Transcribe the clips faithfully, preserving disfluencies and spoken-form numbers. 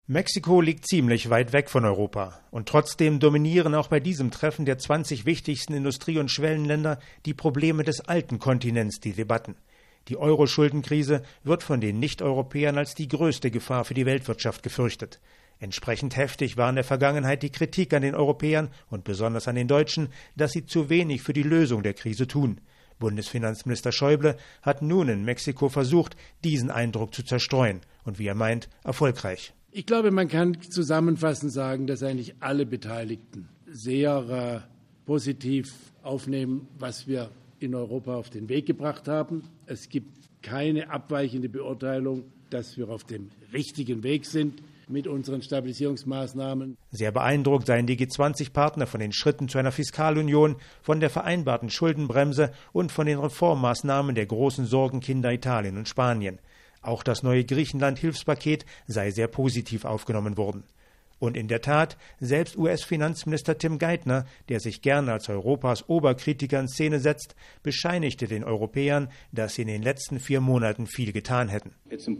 Mexiko liegt ziemlich weit weg von Europa. Und trotzdem dominieren auch bei diesem Treffen der zwanzig wichtigsten Industrie- und Schwellenländer die Probleme des alten Kontinents die Debatten. Die Euro-Schuldenkrise wird von den Nicht-Europäern als die größte Gefahr für die Weltwirtschaft gefürchtet. Entsprechend heftig war in der Vergangenheit die Kritik an den Europäern und besonders an den Deutschen, dass sie zu wenig für die Lösung der Krise tun. Bundesfinanzminister Schäuble hat nun in Mexiko versucht, diesen Eindruck zu zerstreuen und, wie er meint, erfolgreich. Ich glaube, man kann zusammenfassend sagen, dass eigentlich alle Beteiligten sehr äh, positiv aufnehmen, was wir in Europa auf den Weg gebracht haben. Es gibt keine abweichende Beurteilung, dass wir auf dem richtigen Weg sind mit unseren Stabilisierungsmaßnahmen. Sehr beeindruckt seien die G zwanzig Partner von den Schritten zu einer Fiskalunion, von der vereinbarten Schuldenbremse und von den Reformmaßnahmen der großen Sorgenkinder Italien und Spanien. Auch das neue Griechenland-Hilfspaket sei sehr positiv aufgenommen worden. Und in der Tat, selbst U S-Finanzminister Tim Geithner, der sich gerne als Europas Oberkritiker in Szene setzt, bescheinigte den Europäern, dass sie in den letzten vier Monaten viel getan hätten.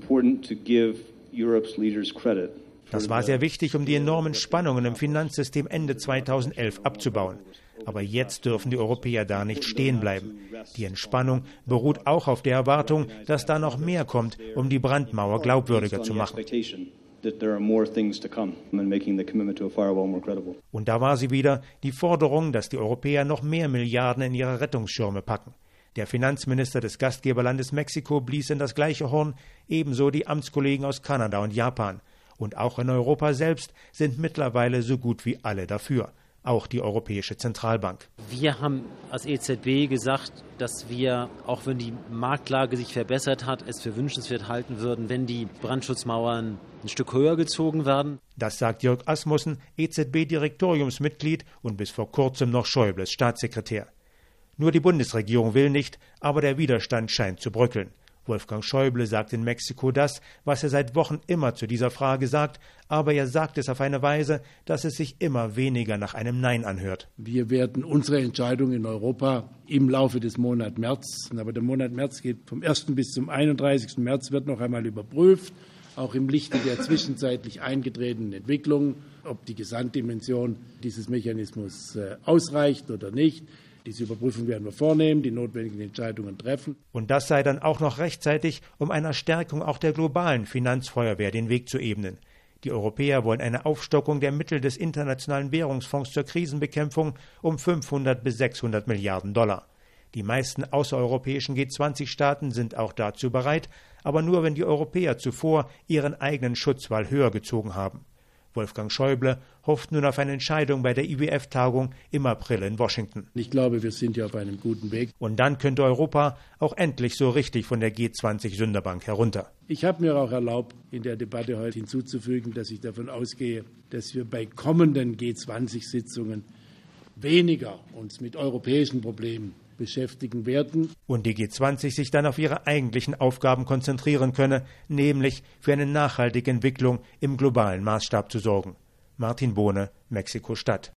Das war sehr wichtig, um die enormen Spannungen im Finanzsystem Ende zweitausendelf abzubauen. Aber jetzt dürfen die Europäer da nicht stehen bleiben. Die Entspannung beruht auch auf der Erwartung, dass da noch mehr kommt, um die Brandmauer glaubwürdiger zu machen. Und da war sie wieder, die Forderung, dass die Europäer noch mehr Milliarden in ihre Rettungsschirme packen. Der Finanzminister des Gastgeberlandes Mexiko blies in das gleiche Horn, ebenso die Amtskollegen aus Kanada und Japan. Und auch in Europa selbst sind mittlerweile so gut wie alle dafür. Auch die Europäische Zentralbank. Wir haben als E Z B gesagt, dass wir, auch wenn die Marktlage sich verbessert hat, es für wünschenswert halten würden, wenn die Brandschutzmauern ein Stück höher gezogen werden. Das sagt Jörg Asmussen, E Z B-Direktoriumsmitglied und bis vor kurzem noch Schäubles Staatssekretär. Nur die Bundesregierung will nicht, aber der Widerstand scheint zu bröckeln. Wolfgang Schäuble sagt in Mexiko das, was er seit Wochen immer zu dieser Frage sagt, aber er sagt es auf eine Weise, dass es sich immer weniger nach einem Nein anhört. Wir werden unsere Entscheidung in Europa im Laufe des Monats März, aber der Monat März geht vom ersten bis zum einunddreißigsten März, wird noch einmal überprüft, auch im Lichte der zwischenzeitlich eingetretenen Entwicklungen, ob die Gesamtdimension dieses Mechanismus ausreicht oder nicht. Diese Überprüfung werden wir vornehmen, die notwendigen Entscheidungen treffen. Und das sei dann auch noch rechtzeitig, um einer Stärkung auch der globalen Finanzfeuerwehr den Weg zu ebnen. Die Europäer wollen eine Aufstockung der Mittel des Internationalen Währungsfonds zur Krisenbekämpfung um fünfhundert bis sechshundert Milliarden Dollar. Die meisten außereuropäischen G zwanzig Staaten sind auch dazu bereit, aber nur, wenn die Europäer zuvor ihren eigenen Schutzwall höher gezogen haben. Wolfgang Schäuble hofft nun auf eine Entscheidung bei der I W F-Tagung im April in Washington. Ich glaube, wir sind ja auf einem guten Weg. Und dann könnte Europa auch endlich so richtig von der G zwanzig Sünderbank herunter. Ich habe mir auch erlaubt, in der Debatte heute hinzuzufügen, dass ich davon ausgehe, dass wir bei kommenden G zwanzig Sitzungen weniger uns mit europäischen Problemen beschäftigen werden. Und die G zwanzig sich dann auf ihre eigentlichen Aufgaben konzentrieren könne, nämlich für eine nachhaltige Entwicklung im globalen Maßstab zu sorgen. Martin Bohne, Mexiko-Stadt.